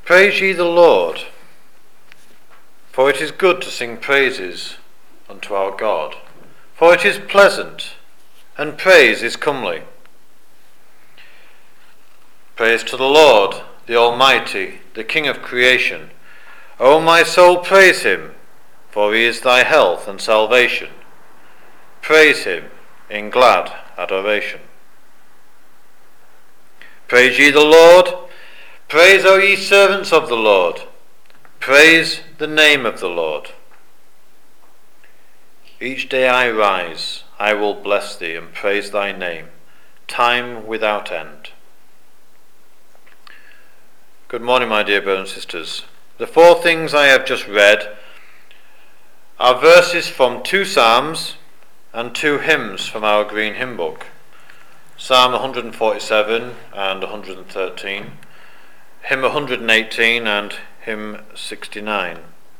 Praise ye the Lord, for it is good to sing praises unto our God, for it is pleasant, and praise is comely. Praise to the Lord, the Almighty, the King of creation. O my soul, praise him, for he is thy health and salvation. Praise him in glad adoration. Praise ye the Lord. Praise, O ye servants of the Lord. Praise the name of the Lord. Each day I rise, I will bless thee and praise thy name, time without end. Good morning, my dear brothers and sisters. The four things I have just read are verses from 2 Psalms and 2 hymns from our Green Hymn Book. Psalm 147 and 113, hymn 118 and hymn 69.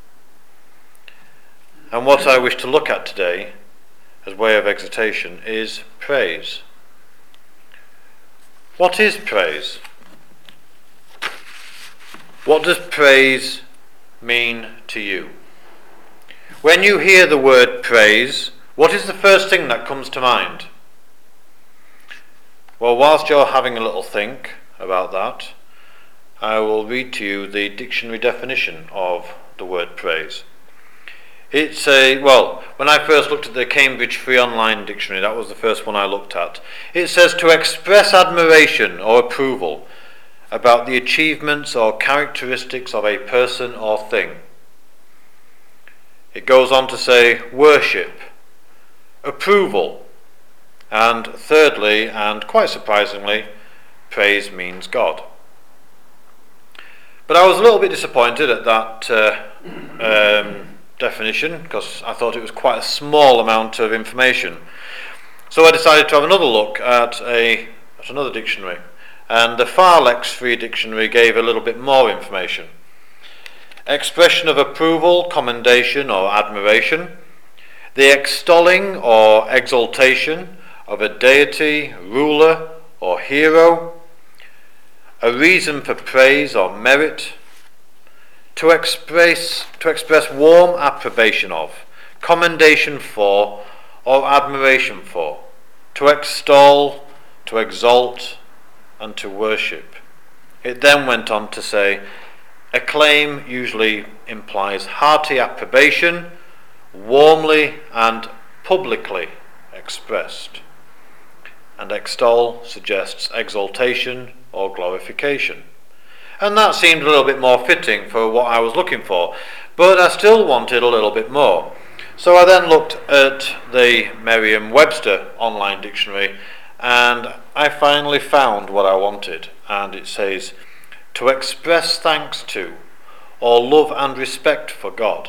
And what I wish to look at today, as way of exhortation, is praise. What is praise? What does praise mean to you? When you hear the word praise, what is the first thing that comes to mind? Well, whilst you're having a little think about that, I will read to you the dictionary definition of the word praise. It's when I first looked at the Cambridge Free Online Dictionary, that was the first one I looked at. It says to express admiration or approval about the achievements or characteristics of a person or thing. It goes on to say worship, approval, and thirdly, and quite surprisingly, praise means God. But I was a little bit disappointed at that definition, because I thought it was quite a small amount of information. So I decided to have another look at another dictionary, and the Farlex Free Dictionary gave a little bit more information. Expression of approval, commendation or admiration, the extolling or exaltation of a deity, ruler or hero, a reason for praise or merit, to express warm approbation of, commendation for, or admiration for, to extol, to exalt, and to worship. It then went on to say, acclaim usually implies hearty approbation, warmly and publicly expressed. And extol suggests exaltation or glorification. And that seemed a little bit more fitting for what I was looking for, but I still wanted a little bit more. So I then looked at the Merriam-Webster online dictionary, and I finally found what I wanted. And it says, to express thanks to, or love and respect for God.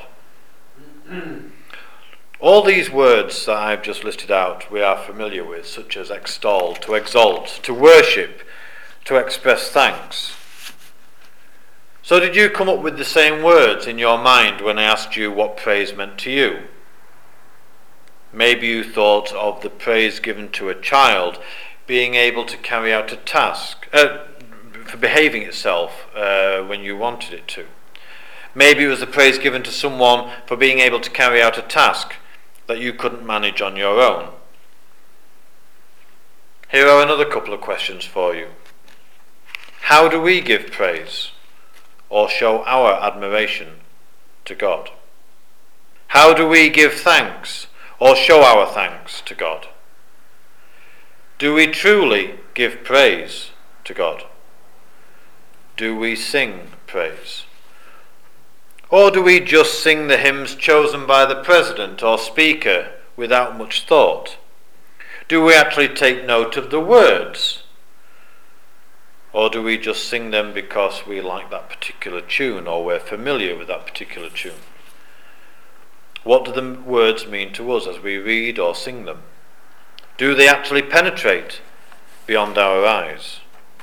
All these words that I've just listed out we are familiar with, such as extol, to exalt, to worship, to express thanks. So did you come up with the same words in your mind when I asked you what praise meant to you? Maybe you thought of the praise given to a child being able to carry out a task, for behaving itself when you wanted it to. Maybe it was the praise given to someone for being able to carry out a task that you couldn't manage on your own. Here are another couple of questions for you. How do we give praise or show our admiration to God? How do we give thanks or show our thanks to God? Do we truly give praise to God? Do we sing praise? Or do we just sing the hymns chosen by the president or speaker without much thought? Do we actually take note of the words? Or do we just sing them because we like that particular tune or we're familiar with that particular tune? What do the words mean to us as we read or sing them? Do they actually penetrate beyond our eyes?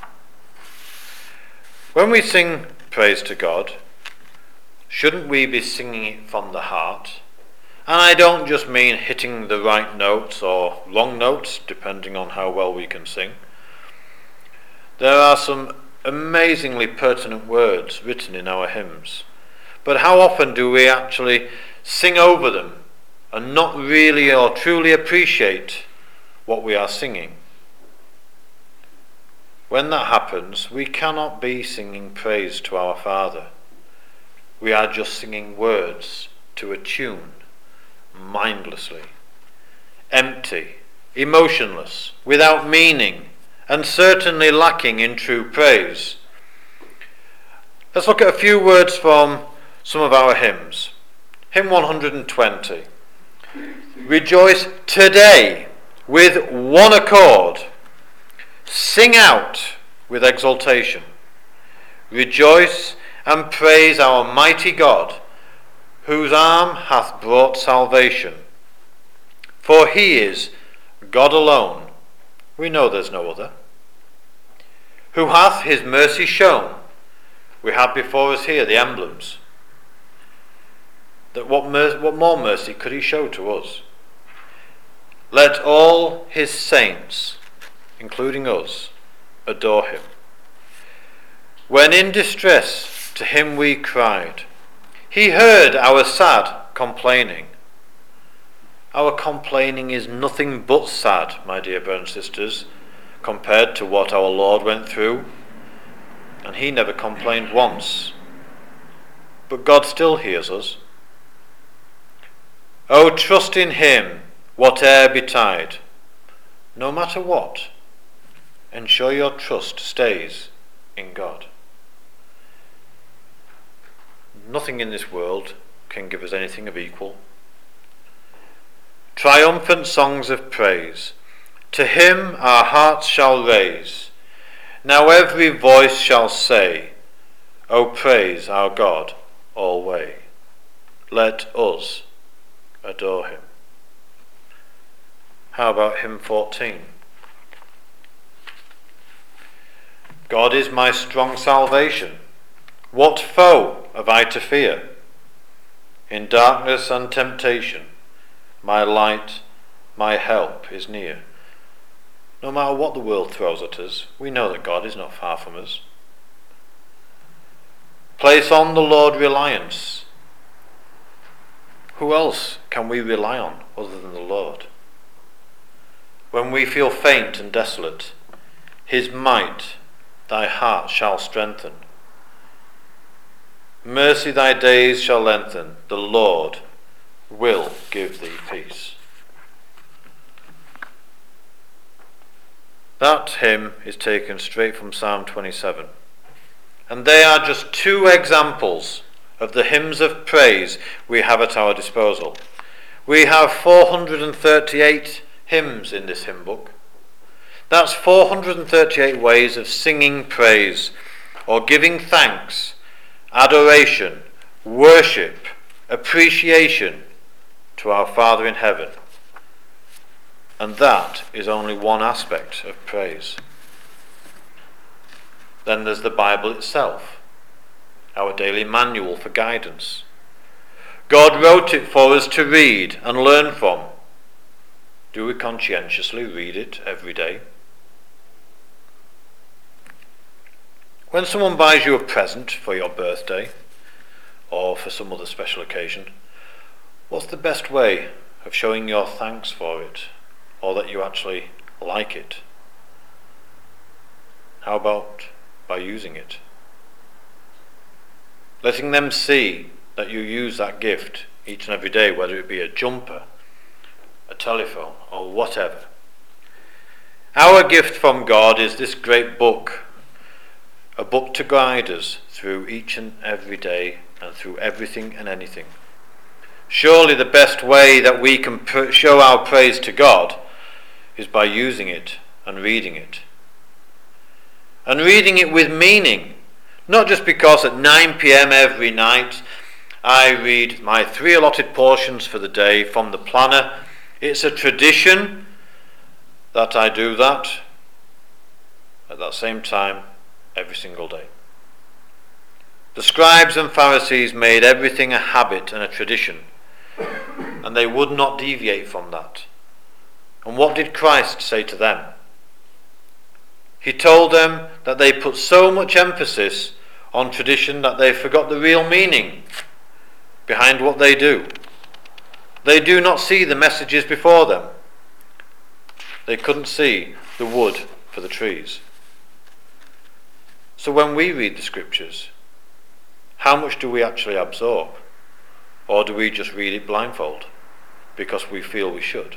When we sing praise to God, shouldn't we be singing it from the heart? And I don't just mean hitting the right notes or wrong notes, depending on how well we can sing. There are some amazingly pertinent words written in our hymns. But how often do we actually sing over them and not really or truly appreciate what we are singing? When that happens, we cannot be singing praise to our Father. We are just singing words to a tune, mindlessly, empty, emotionless, without meaning, and certainly lacking in true praise. Let's look at a few words from some of our hymns. Hymn 120. Rejoice today with one accord. Sing out with exultation. Rejoice and praise our mighty God, whose arm hath brought salvation. For he is God alone, we know there's no other, who hath his mercy shown. We have before us here the emblems. That what more mercy could he show to us? Let all his saints, including us, adore him. When in distress to him we cried, he heard our sad complaining. Our complaining is nothing but sad, my dear brothers and sisters, compared to what our Lord went through. And he never complained once. But God still hears us. Oh, trust in him, whate'er betide. No matter what, ensure your trust stays in God. Nothing in this world can give us anything of equal. Triumphant songs of praise, to him our hearts shall raise. Now every voice shall say, O praise our God alway. Let us adore him. How about hymn 14? God is my strong salvation. What foe have I to fear? In darkness and temptation, my light, my help is near. No matter what the world throws at us, we know that God is not far from us. Place on the Lord reliance. Who else can we rely on other than the Lord? When we feel faint and desolate, his might thy heart shall strengthen. Mercy thy days shall lengthen, the Lord will give thee peace. That hymn is taken straight from Psalm 27. And they are just two examples of the hymns of praise we have at our disposal. We have 438 hymns in this hymn book. That's 438 ways of singing praise or giving thanks, adoration, worship, appreciation to our Father in heaven. And that is only one aspect of praise. Then there's the Bible itself, our daily manual for guidance. God wrote it for us to read and learn from. Do we conscientiously read it every day? When someone buys you a present for your birthday or for some other special occasion, what's the best way of showing your thanks for it, or that you actually like it? How about by using it? Letting them see that you use that gift each and every day, whether it be a jumper, a telephone, or whatever. Our gift from God is this great book, a book to guide us through each and every day and through everything and anything. Surely the best way that we can show our praise to God is by using it and reading it. And reading it with meaning, not just because at 9 p.m. every night I read my 3 allotted portions for the day from the planner. It's a tradition that I do that at that same time every single day. The scribes and Pharisees made everything a habit and a tradition, and they would not deviate from that. And what did Christ say to them? He told them that they put so much emphasis on tradition that they forgot the real meaning behind what they do. They do not see the messages before them. They couldn't see the wood for the trees. So when we read the scriptures, how much do we actually absorb? Or do we just read it blindfold because we feel we should?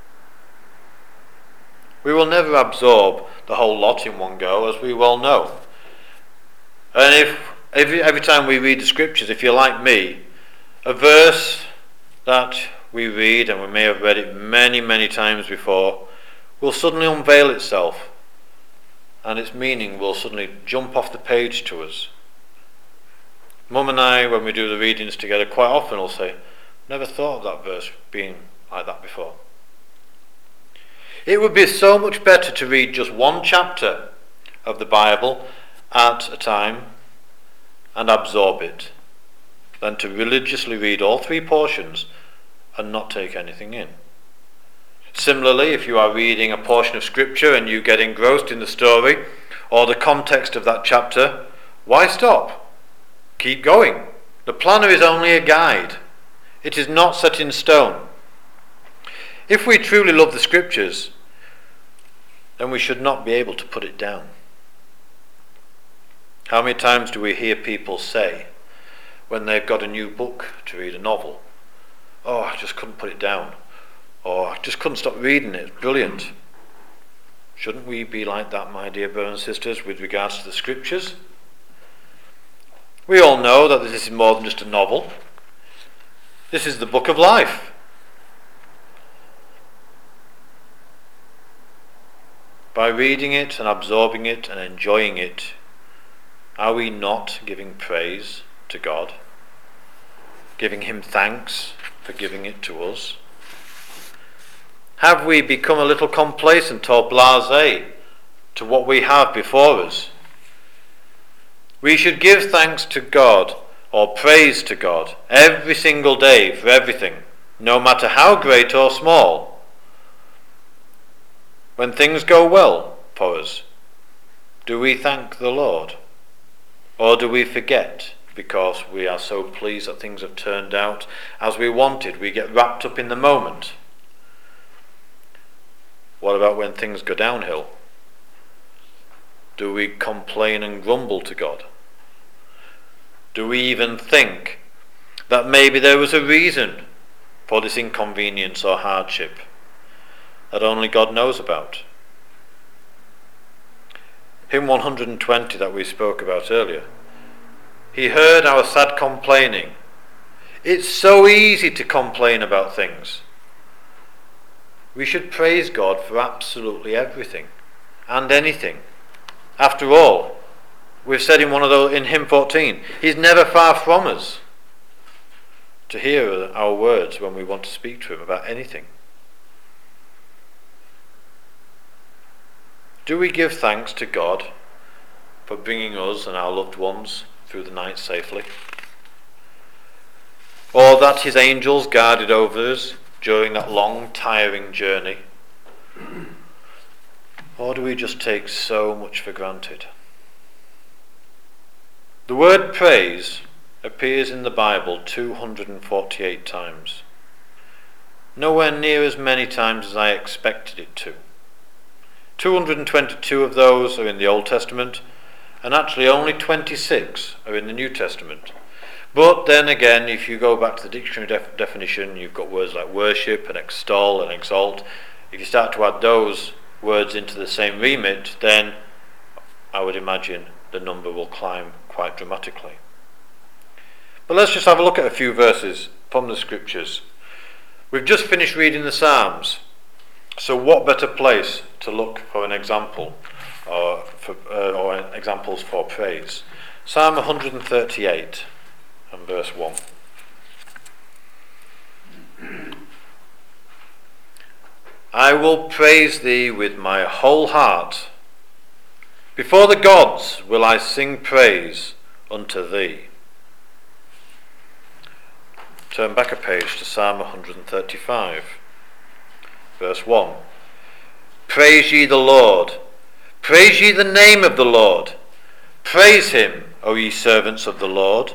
We will never absorb the whole lot in one go, as we well know. And if every time we read the scriptures, if you're like me, a verse that we read, and we may have read it many, many times before, will suddenly unveil itself, and its meaning will suddenly jump off the page to us. Mum and I, when we do the readings together, quite often will say, never thought of that verse being like that before. It would be so much better to read just one chapter of the Bible at a time and absorb it than to religiously read all three portions and not take anything in. Similarly, if you are reading a portion of scripture and you get engrossed in the story or the context of that chapter, why stop? Keep going. The planner is only a guide. It is not set in stone. If we truly love the scriptures, then we should not be able to put it down. How many times do we hear people say, when they've got a new book to read, a novel, oh, I just couldn't put it down, or I just couldn't stop reading it, it's brilliant. Shouldn't we be like that, my dear brothers and sisters, with regards to the scriptures? We all know that this is more than just a novel. This is the book of life. By reading it and absorbing it and enjoying it, are we not giving praise to God? Giving him thanks for giving it to us? Have we become a little complacent or blasé to what we have before us? We should give thanks to God or praise to God every single day for everything, no matter how great or small. When things go well for us, do we thank the Lord? Or do we forget because we are so pleased that things have turned out as we wanted? We get wrapped up in the moment. What about when things go downhill? Do we complain and grumble to God? Do we even think that maybe there was a reason for this inconvenience or hardship that only God knows about? Hymn 120 that we spoke about earlier. He heard our sad complaining. It's so easy to complain about things. We should praise God for absolutely everything and anything. After all, we've said in hymn 14, he's never far from us to hear our words when we want to speak to him about anything. Do we give thanks to God for bringing us and our loved ones through the night safely? Or that his angels guarded over us during that long, tiring journey? Or do we just take so much for granted? The word praise appears in the Bible 248 times. Nowhere near as many times as I expected it to. 222 of those are in the Old Testament, and actually only 26 are in the New Testament. But then again, if you go back to the dictionary definition, you've got words like worship and extol and exalt. If you start to add those words into the same remit, then I would imagine the number will climb quite dramatically. But let's just have a look at a few verses from the scriptures. We've just finished reading the Psalms, so what better place to look for an example or examples for praise? Psalm 138 and verse 1. I will praise thee with my whole heart. Before the gods will I sing praise unto thee. Turn back a page to Psalm 135, verse 1. Praise ye the Lord. Praise ye the name of the Lord. Praise him, O ye servants of the Lord.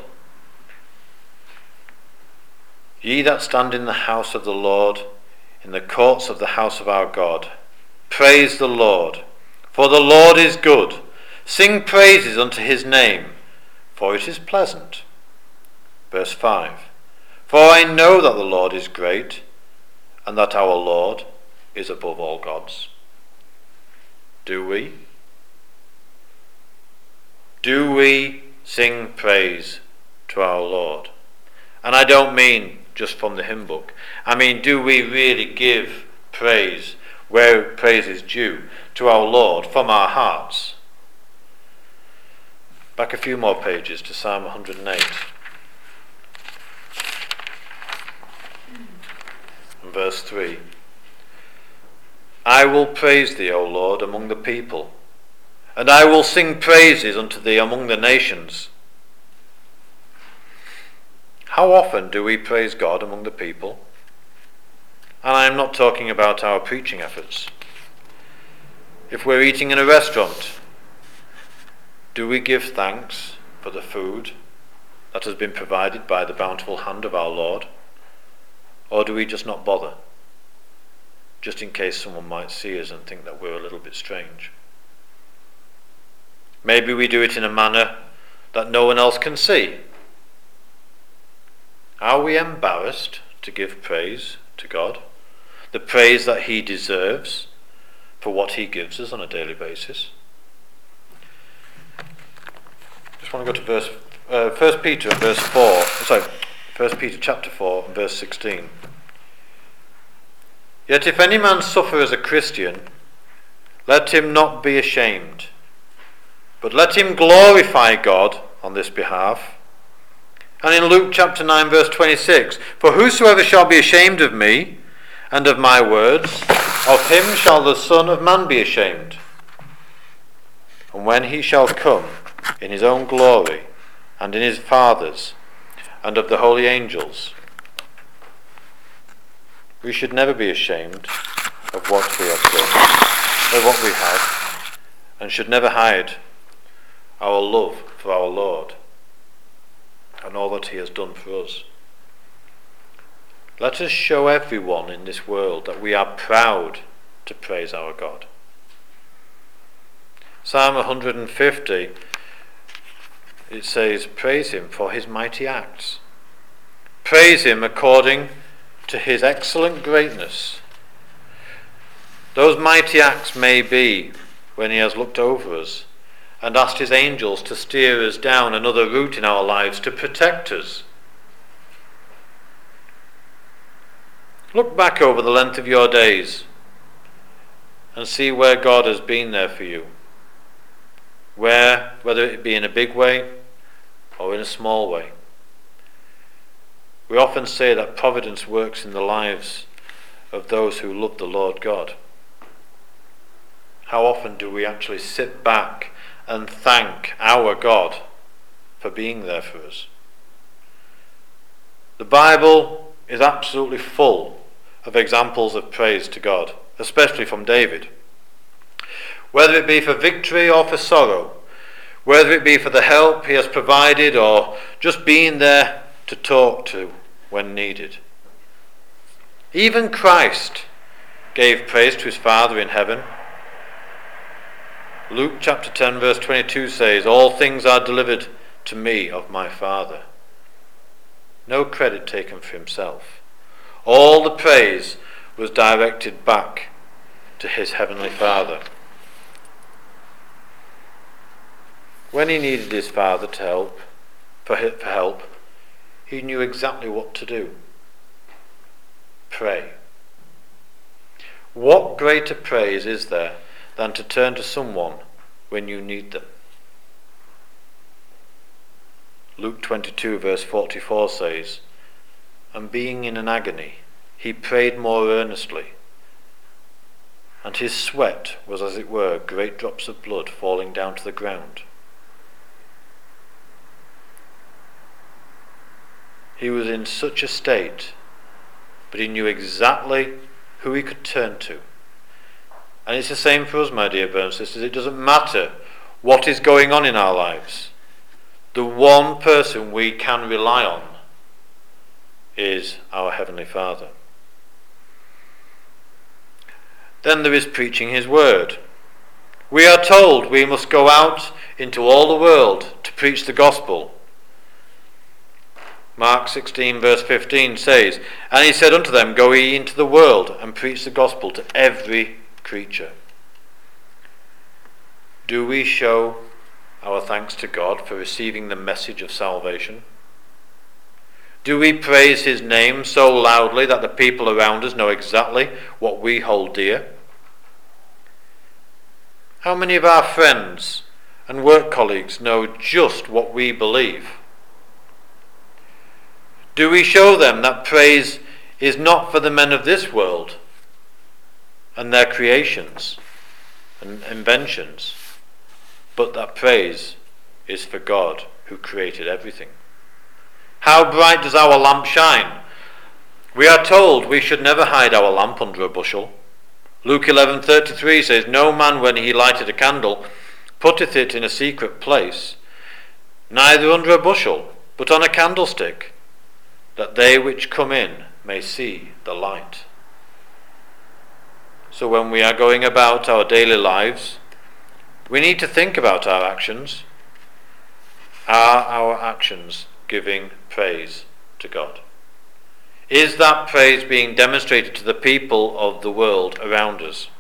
Ye that stand in the house of the Lord, in the courts of the house of our God, praise the Lord. For the Lord is good. Sing praises unto his name, for it is pleasant. Verse 5. For I know that the Lord is great, and that our Lord is above all gods. Do we? Do we sing praise to our Lord? And I don't mean just from the hymn book. I mean, do we really give praise where praise is due to our Lord from our hearts? Back a few more pages to Psalm 108. And verse 3. I will praise thee, O Lord, among the people, and I will sing praises unto thee among the nations. How often do we praise God among the people? And I am not talking about our preaching efforts. If we're eating in a restaurant, do we give thanks for the food that has been provided by the bountiful hand of our Lord? Or do we just not bother, just in case someone might see us and think that we're a little bit strange? Maybe we do it in a manner that no one else can see. Are we embarrassed to give praise to God? The praise that he deserves for what he gives us on a daily basis? Just want to go to 1 Peter chapter 4 and verse 16. Yet if any man suffer as a Christian, let him not be ashamed, but let him glorify God on this behalf. And in Luke chapter 9 verse 26, for whosoever shall be ashamed of me and of my words, of him shall the Son of Man be ashamed. And when he shall come in his own glory and in his Father's and of the holy angels. We should never be ashamed of what we have done, of what we have, and should never hide our love for our Lord and all that he has done for us. Let us show everyone in this world that we are proud to praise our God. Psalm 150, it says, praise him for his mighty acts. Praise him according to his excellent greatness. Those mighty acts may be when he has looked over us and asked his angels to steer us down another route in our lives to protect us. Look back over the length of your days and see where God has been there for you. Whether it be in a big way or in a small way. We often say that providence works in the lives of those who love the Lord God. How often do we actually sit back and thank our God for being there for us? The Bible is absolutely full of examples of praise to God, especially from David. Whether it be for victory or for sorrow, whether it be for the help he has provided or just being there to talk to when needed. Even Christ gave praise to his Father in heaven. Luke chapter 10 verse 22 says, all things are delivered to me of my Father. No credit taken for himself. All the praise was directed back to his heavenly Father. When he needed his Father to help, for help, he knew exactly what to do. Pray. What greater praise is there than to turn to someone when you need them? Luke 22 verse 44 says, and being in an agony, he prayed more earnestly, and his sweat was as it were great drops of blood falling down to the ground. He was in such a state, but he knew exactly who he could turn to And it's the same for us, my dear brothers and sisters. It doesn't matter what is going on in our lives. The one person we can rely on is our Heavenly Father. Then there is preaching his word. We are told we must go out into all the world to preach the gospel. Mark 16 verse 15 says, "And he said unto them, Go ye into the world and preach the gospel to every creature." Do we show our thanks to God for receiving the message of salvation? Do we praise his name so loudly that the people around us know exactly what we hold dear? How many of our friends and work colleagues know just what we believe? Do we show them that praise is not for the men of this world and their creations and inventions, but that praise is for God who created everything? How bright does our lamp shine? We are told we should never hide our lamp under a bushel. Luke 11:33 says, "No man when he lighted a candle putteth it in a secret place, neither under a bushel, but on a candlestick, that they which come in may see the light." So when we are going about our daily lives, we need to think about our actions. Are our actions giving praise to God? Is that praise being demonstrated to the people of the world around us?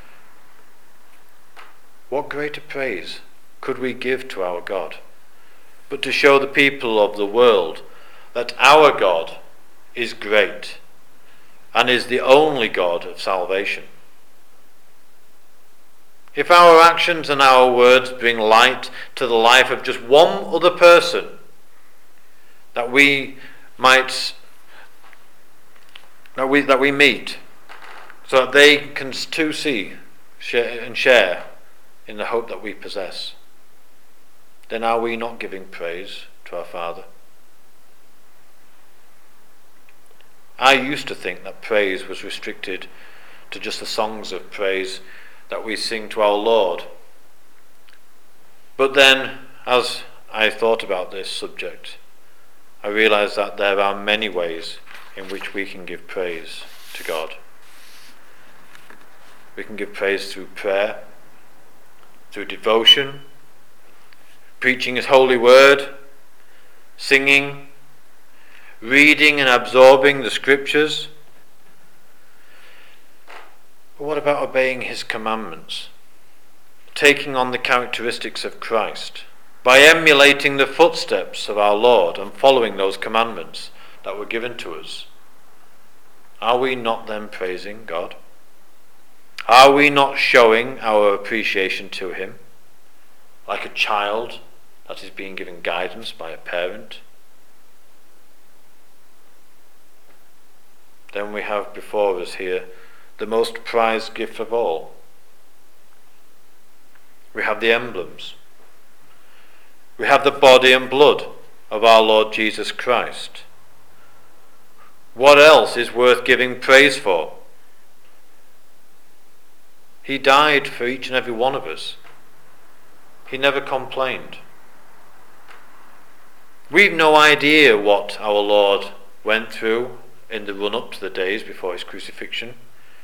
What greater praise could we give to our God but to show the people of the world that our God is great and is the only God of salvation? If our actions and our words bring light to the life of just one other person that we meet, so that they can too see and share in the hope that we possess, then are we not giving praise to our Father? I used to think that praise was restricted to just the songs of praise that we sing to our Lord. But then, as I thought about this subject, I realized that there are many ways in which we can give praise to God. We can give praise through prayer, through devotion, preaching his holy word, singing, reading and absorbing the scriptures. But what about obeying his commandments? Taking on the characteristics of Christ by emulating the footsteps of our Lord and following those commandments that were given to us. Are we not then praising God? Are we not showing our appreciation to him like a child that is being given guidance by a parent? Then we have before us here the most prized gift of all. We have the emblems. We have the body and blood of our Lord Jesus Christ. What else is worth giving praise for? He died for each and every one of us. He never complained. We've no idea what our Lord went through in the run-up to the days before his crucifixion.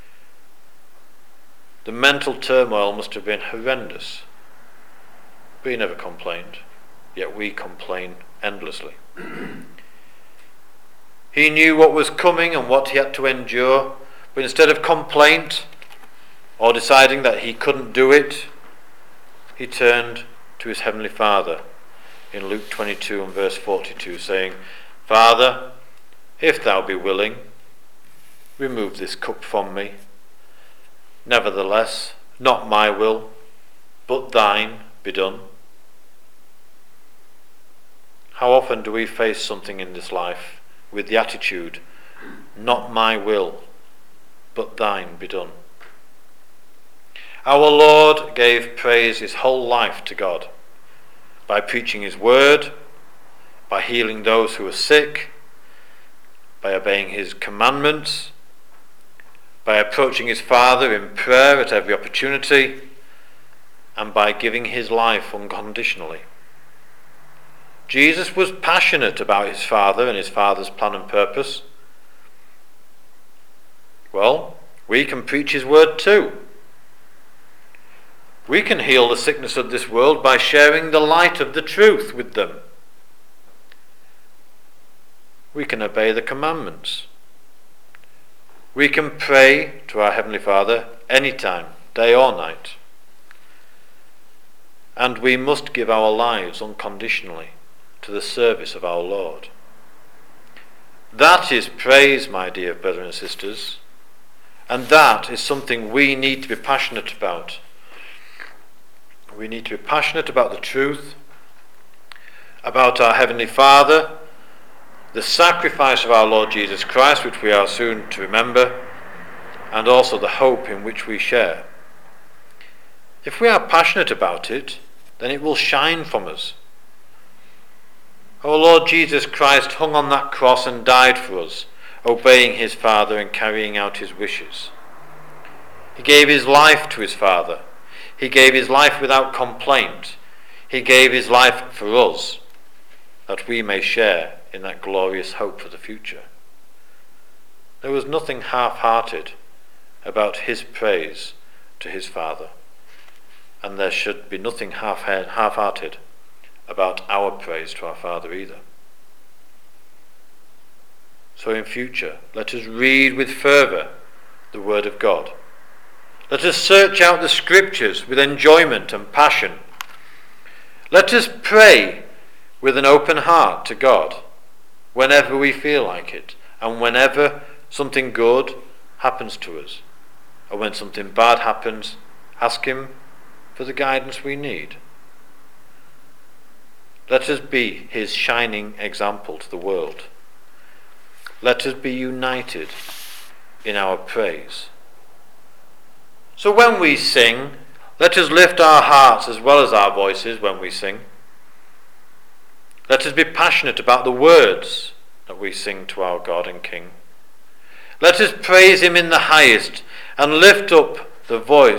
The mental turmoil must have been horrendous. But he never complained. Yet we complain endlessly. He knew what was coming and what he had to endure, but instead of complaint or deciding that he couldn't do it, he turned to his heavenly Father in Luke 22 and verse 42, saying, "Father, if thou be willing, remove this cup from me. Nevertheless, not my will, but thine be done." How often do we face something in this life with the attitude, "Not my will, but thine be done"? Our Lord gave praise his whole life to God by preaching his word, by healing those who were sick, by obeying his commandments, by approaching his Father in prayer at every opportunity, and by giving his life unconditionally. Jesus was passionate about his Father and his Father's plan and purpose. Well, we can preach his word too. We can heal the sickness of this world by sharing the light of the truth with them. We can obey the commandments. We can pray to our Heavenly Father anytime, day or night. And we must give our lives unconditionally to the service of our Lord. That is praise, my dear brothers and sisters, and that is something we need to be passionate about. We need to be passionate about the truth, about our Heavenly Father, the sacrifice of our Lord Jesus Christ, which we are soon to remember, and also the hope in which we share. If we are passionate about it, then it will shine from us. Our Lord Jesus Christ hung on that cross and died for us, obeying his Father and carrying out his wishes. He gave his life to his Father. He gave his life without complaint. He gave his life for us, that we may share in that glorious hope for the future. There was nothing half-hearted about his praise to his Father, and there should be nothing half-hearted about our praise to our Father either. So in future, let us read with fervour the Word of God. Let us search out the Scriptures with enjoyment and passion. Let us pray with an open heart to God whenever we feel like it, and whenever something good happens to us, or when something bad happens, ask him for the guidance we need. Let us be his shining example to the world. Let us be united in our praise. So when we sing, let us lift our hearts as well as our voices when we sing. Let us be passionate about the words that we sing to our God and King. Let us praise him in the highest and lift up to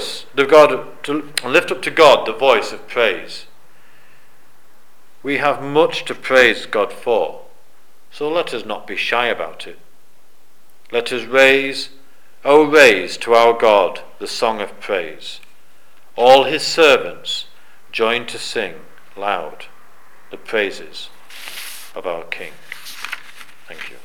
God the voice of praise. We have much to praise God for, so let us not be shy about it. Let us raise to our God the song of praise. All his servants join to sing loud the praises of our King. Thank you.